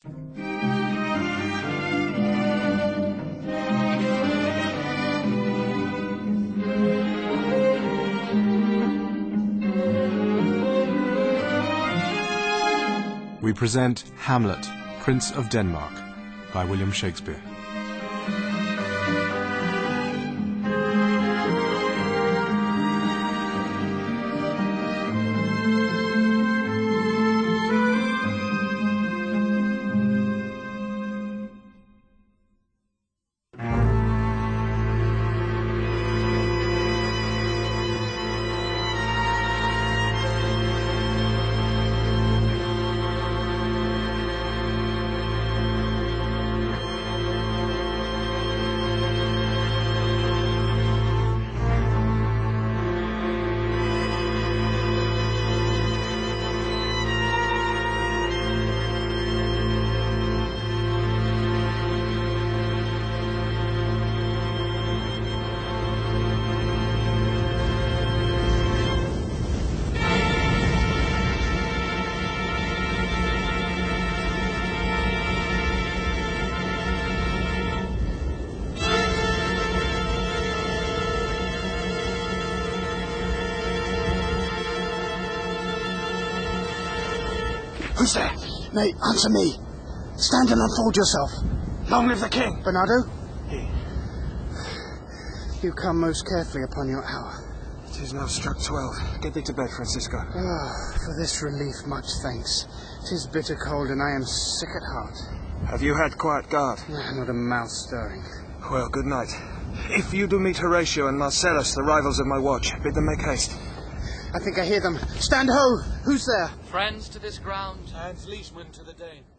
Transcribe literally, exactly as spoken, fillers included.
We present Hamlet, Prince of Denmark, by William Shakespeare. Who's there? Mate, answer me. Stand and unfold yourself. Long live the king! Bernardo? He. You come most carefully upon your hour. It is now struck twelve. Get thee to bed, Francisco. Ah, for this relief, much thanks. 'Tis bitter cold, and I am sick at heart. Have you had quiet guard? Not a mouth stirring. Well, good night. If you do meet Horatio and Marcellus, the rivals of my watch, bid them make haste. I think I hear them. Stand ho! Who's there? Friends to this ground, and liegemen to the Dane.